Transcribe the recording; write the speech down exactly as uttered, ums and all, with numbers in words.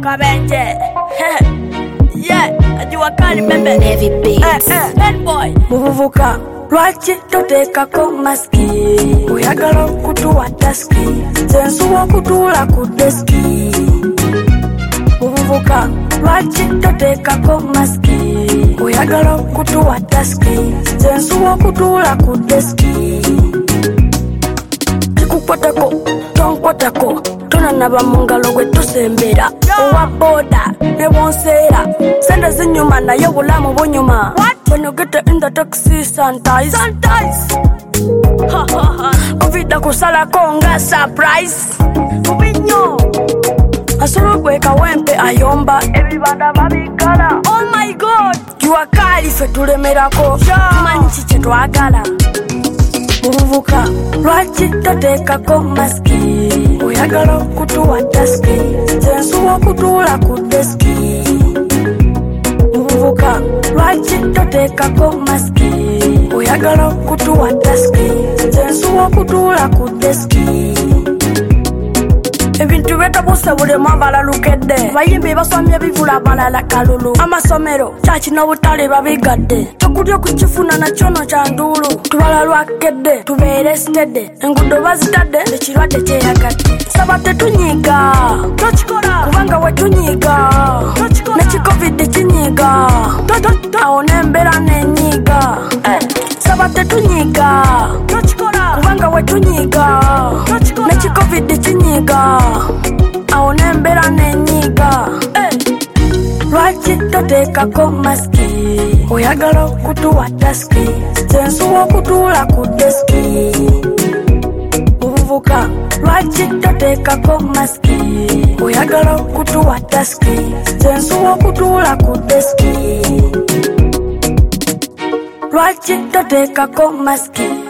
Kabenje. Yeah, ajua kali bebe. Navy Beats. Eh, eh, bad boy. Muvuvuka lwaki toteekako maski oyagala okutuwa taski zensuwa okutuula ku deski. Muvuvuka lwaki toteekako maski oyagala okutuwa taski zensuwa okutuula ku deski. Kikukwatako tonkwatako tonanaba mu ngalo gwe tusembera owa boda ne bonseera sente zinyuma naye obulamu bunyuma. When you get in the taxi sanitize sanitize Covid kusala konga surprise Kubinyo Asuru kweka wempe ayomba Everybanda babikala. Oh my god Kiwa kali fe tulemerako Tumanyi chiche twagala. Muvuvuka lwaki toteekako maski oyagala okutuwa taski zensuwa okutuula ku deski. Muvuvuka lwaki toteekako maski oyagala okutuwa taski zensuwa okutuula ku deski. Ebintu byetabuse bulemu abalalukedde bayimbi basomye bivula balala kalulu amasomero kyaki n'obutale babigadde tokulya okukifuna nakyono kya nduulu tubala lwakedde tubeere sitedde engudo bazitadde ekirwadde kyeyagadde saba tetunyiga tokikola kubanga wetunyiga nekikovid kinyiga awo n'embeera nenyiga saba tetunyiga tokikola kubanga wetunyiga nekikovid kinyiga awo n'embeera nenyiga. Lwaki toteekako maski oyagala okutuwa taski zensuwa okutuula ku deski. Muvuvuka lwaki toteekako maski oyagala okutuwa taski zensuwa okutuula ku deski. Lwaki toteekako maski